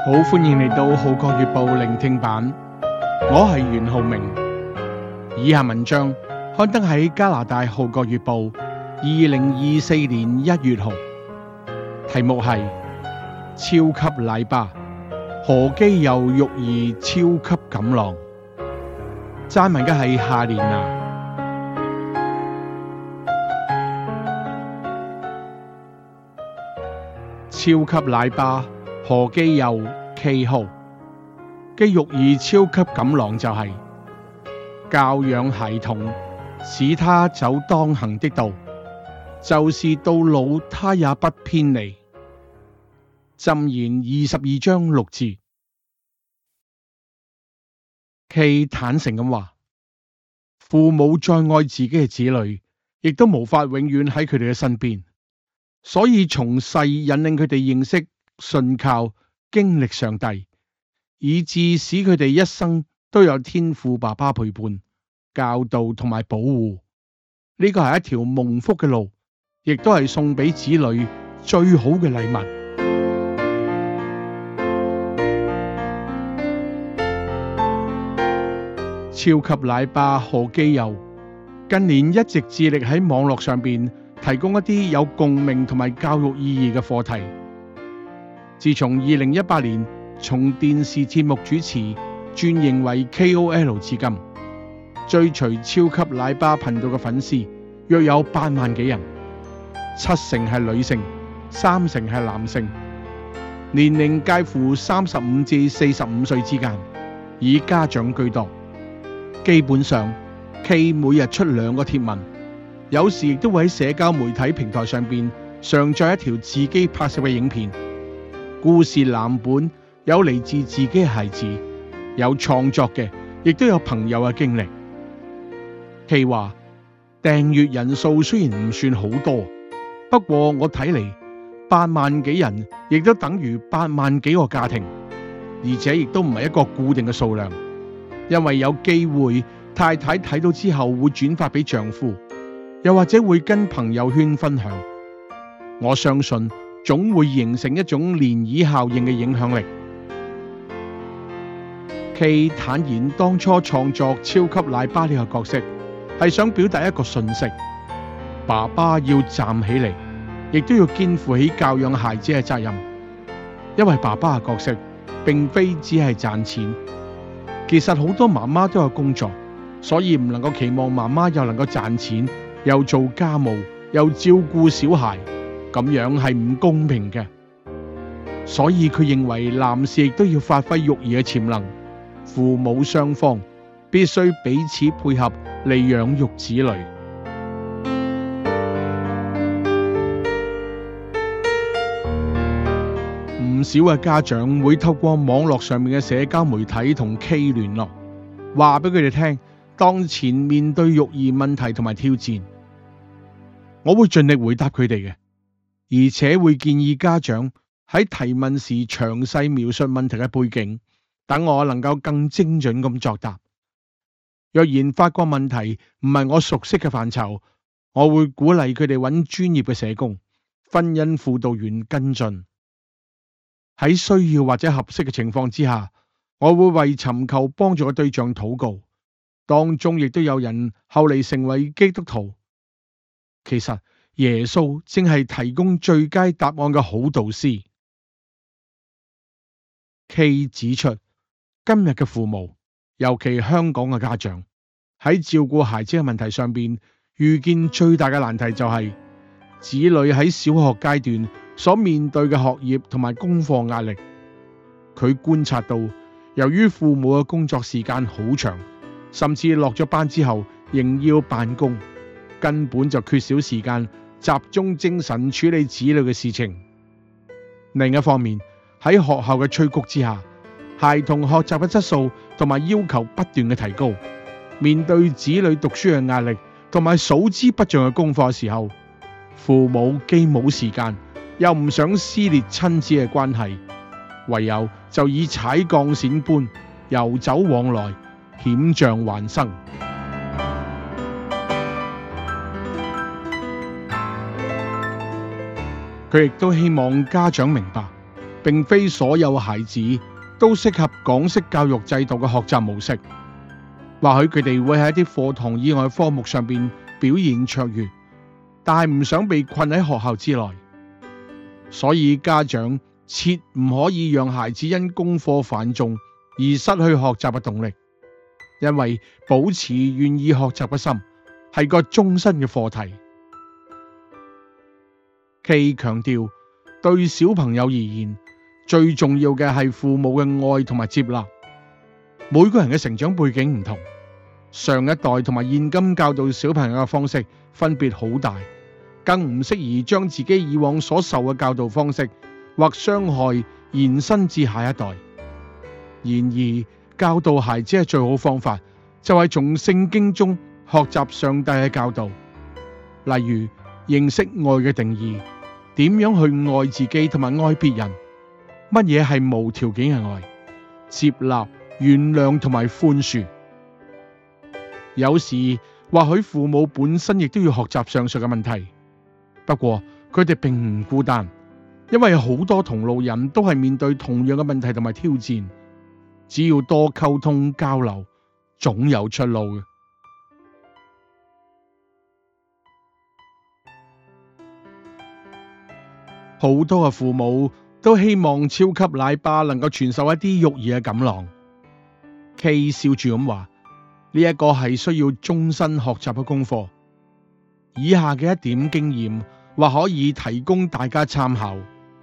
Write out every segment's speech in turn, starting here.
好歡迎嚟到《號角月報》聆聽版，我係袁浩明。以下文章刊登喺加拿大《號角月報》2024年1月號，題目係超級奶爸何基佑育兒超級錦囊。撰文嘅係夏蓮娜。超級奶爸何基佑旗號嘅育兒超級錦囊就係教養孩童，使他走當行的道，就是到老他也不偏離。箴言22章6節。佢坦誠咁話，父母再愛自己嘅子女，亦都無法永遠喺佢哋嘅身邊，所以從細引領佢哋認識、信靠、經歷上帝，以致使佢哋一生都有天父爸爸陪伴、教導同埋保護。呢個係一條蒙福嘅路，亦都係送俾子女最好嘅禮物。超級奶爸何基佑近年一直致力喺網絡上邊提供一啲有共鳴同埋教育意義嘅課題。自從2018年從電視節目主持轉型為 KOL 至今，追隨超級奶爸頻道嘅粉絲約有8萬幾人，7成係女性，3成係男性，年齡介乎35至45歲之間，以家長居多。基本上 K 每日出2個貼文，有時亦都會喺社交媒體平台上邊上載一條自己拍攝嘅影片。故事藍本有嚟自自己嘅孩子，有創作嘅，亦都有朋友嘅經歷。K 話訂閱人數雖然唔算好多，不過我睇嚟8萬幾人亦都等於8萬幾個家庭，而且亦都唔係一個固定嘅數量。因為有機會太太睇到之後會轉發俾丈夫，又或者會跟朋友圈分享。我相信總會形成一種漣漪效應嘅影響力。K 坦言當初創作超級奶爸呢個角色係想表達一個訊息：爸爸要站起嚟，亦都要肩負起教養孩子嘅責任。因為爸爸嘅角色並非只係賺錢。其實好多媽媽都有工作，所以唔能夠期望媽媽又能夠賺錢，又做家務，又照顧小孩，咁樣係唔公平嘅。所以佢認為男士亦都要發揮育兒嘅潛能，父母雙方必須彼此配合嚟養育子女。唔少嘅家長會透過網絡上面嘅社交媒體同 K 聯絡，話俾佢哋聽當前面對育兒問題同埋挑戰。我會盡力回答佢哋嘅，而且會建議家長喺提問時詳細描述問題嘅背景，等我能夠更精準咁作答。若然發覺問題唔係我熟悉嘅範疇，我會鼓勵佢哋揾專業嘅社工、婚姻輔導員跟進。喺需要或者合適嘅情況之下，我會為尋求幫助嘅對象禱告，當中亦都有人後嚟成為基督徒。其實耶穌正係提供最佳答案嘅好導師。K 指出，今日嘅父母，尤其香港嘅家長，喺照顧孩子嘅問題上邊，遇見最大嘅難題就係子女喺小學階段所面對嘅學業同埋功課壓力。佢觀察到，由於父母嘅工作時間好長，甚至落咗班之後仍要辦公，根本就缺少時間集中精神處理子女嘅事情。另一方面，喺學校嘅催谷之下，孩童學習嘅質素同埋要求不斷嘅提高，面對子女讀書嘅壓力同埋數之不盡嘅功課嘅時候，父母既冇時間，又唔想撕裂親子嘅關係，唯有就以踩鋼線般遊走往來，險象環生。佢亦都希望家長明白， 並非所有孩子都適合港式教育制度嘅學習模式。或許佢哋會喺一啲課堂以外科目上邊表現卓越，但係唔想被困喺學校之內。所以家長切唔可以讓孩子因功課繁重而失去學習嘅動力，因為保持願意學習嘅心係個終身嘅課題。K 強調，對小朋友而言，最重要嘅係父母嘅愛同埋接納。每個人嘅成長背景唔同，上一代同埋現今教導小朋友嘅方式分別好大，更唔適宜將自己以往所受嘅教導方式或傷害延伸至下一代。然而，教導孩子嘅最好方法就係從聖經中學習上帝嘅教導，例如認識愛嘅定義，點樣去愛自己同埋愛別人，乜嘢係無條件嘅愛，接納、原諒同埋寬恕。有時或許父母本身亦都要學習上述嘅問題，不過佢哋並唔孤單，因為好多同路人都係面對同樣嘅問題同埋挑戰，只要多溝通交流，總有出路嘅。好多嘅父母都希望超級奶爸能夠傳授一啲育兒嘅錦囊。K 笑住咁話：呢一個係需要終身學習嘅功課。以下嘅一點經驗或可以提供大家參考。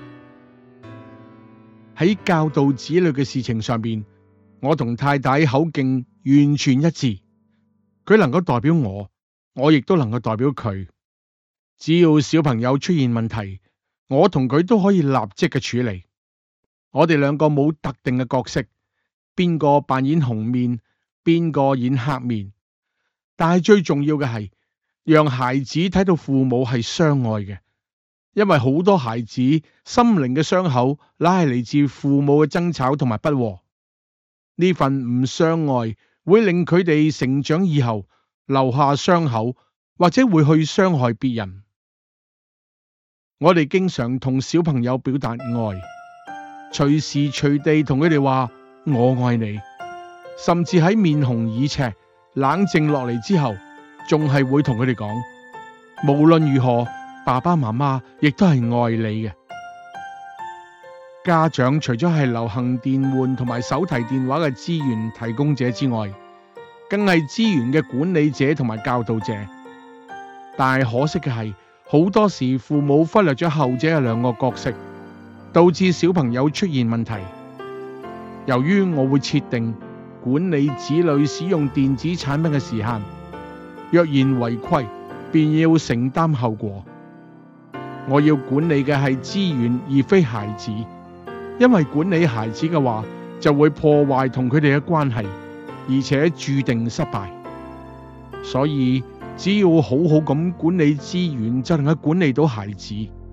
喺教導子女嘅事情上邊，我同太太口徑完全一致。佢能夠代表我，我亦都能夠代表佢。只要小朋友出現問題，我同佢都可以立即嘅處理。我哋兩個冇特定嘅角色，邊個扮演紅面，邊個演黑面。但係最重要嘅係，讓孩子睇到父母係相愛嘅，因為好多孩子心靈嘅傷口，乃係嚟自父母嘅爭吵同埋不和。呢份唔相愛，會令佢哋成長以後留下傷口，或者會去傷害別人。我哋經常同小朋友表達愛，隨時隨地同佢哋話我愛你，甚至喺面紅耳赤、冷靜落嚟之後，仲係會同佢哋講，無論如何，爸爸媽媽亦都係愛你嘅。家長除咗係流行電喚同埋手提電話嘅資源提供者之外，更係資源嘅管理者同埋教導者。但係可惜嘅係，好多時父母忽略咗後者嘅兩個角色，導致小朋友出現問題。由於我會設定管理子女使用電子產品嘅時限，若然違規，便要承擔後果。我要管理嘅係資源，而非孩子，因為管理孩子嘅話，就會破壞同佢哋嘅關係，而且注定失敗。所以只要好好咁管理資源，就能夠管理到孩子。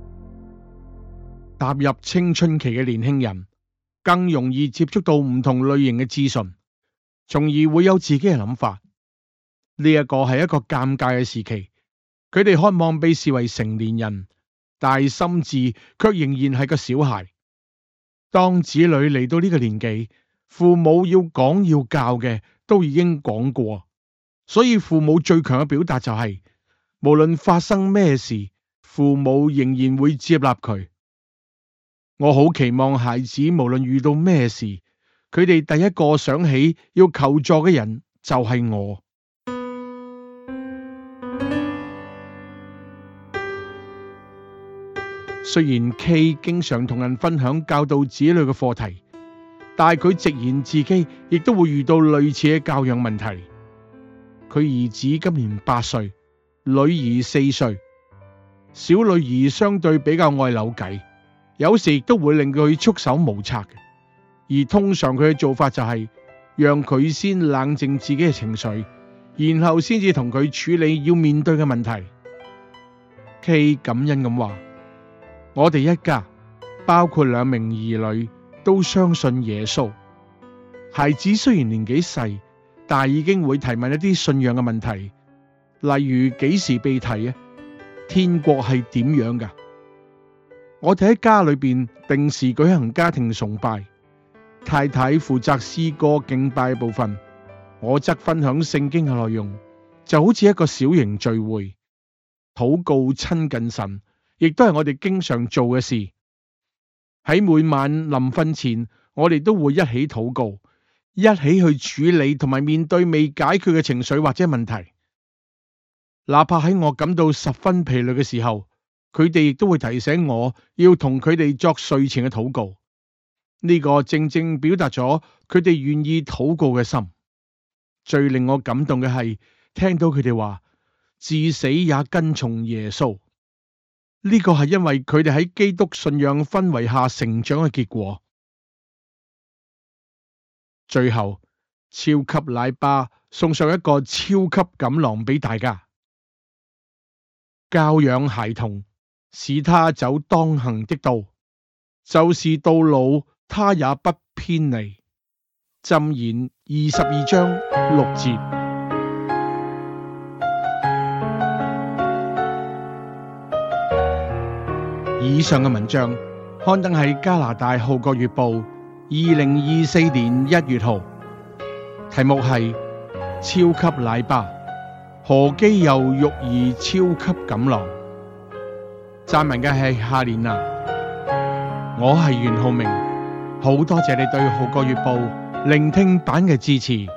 踏入青春期嘅年輕人，更容易接觸到唔同類型嘅資訊，從而會有自己嘅諗法。呢一個係一個尷尬嘅時期，佢哋渴望被視為成年人，但係心智卻仍然係個小孩。當子女嚟到呢個年紀，父母要講要教嘅都已經講過，所以父母最強嘅表達就係，無論發生咩事，父母仍然會接納佢。我好期望孩子無論遇到咩事，佢哋第一個想起要求助嘅人就係我。雖然 K 經常同人分享教導子女嘅課題，但係佢直言自己亦都會遇到類似嘅教養問題。佢兒子今年8歲，女兒4歲。小女兒相對比較愛扭計，有時亦都會令佢束手無策嘅。而通常佢嘅做法就係讓佢先冷靜自己嘅情緒，然後先至同佢處理要面對嘅問題。K 感恩咁話：我哋一家包括2名兒女都相信耶穌。孩子雖然年紀細，但已經會提問一啲信仰嘅問題，例如幾時被提啊？天國係點樣噶？ 我哋喺家裏邊定時舉行家庭崇拜，太太負責詩歌敬拜部分，我則分享聖經嘅內容，就好似一個小型聚會。禱告親近神，亦都係我哋經常做嘅事。喺每晚臨瞓前，我哋都會一起禱告，一起去處理同埋面對未解決嘅情緒或者問題。哪怕喺我感到十分疲累嘅時候，佢哋亦都會提醒我要同佢哋作睡前嘅禱告。呢個正正表達咗佢哋願意禱告嘅心。最令我感動嘅係聽到佢哋話至死也跟從耶穌。呢個係因為佢哋喺基督信仰氛圍下成長嘅結果。最後，超級奶爸送上一個超級錦囊俾大家：教養孩童，使他走當行的道，就是到老他也不偏離。箴言22章6節。以上嘅文章刊登喺加拿大《號角月報》2024年1月號，題目係超級奶爸何基佑育兒超級錦囊。撰文嘅係夏蓮娜，我係袁浩明，好多謝你對《號角月報》聆聽版嘅支持。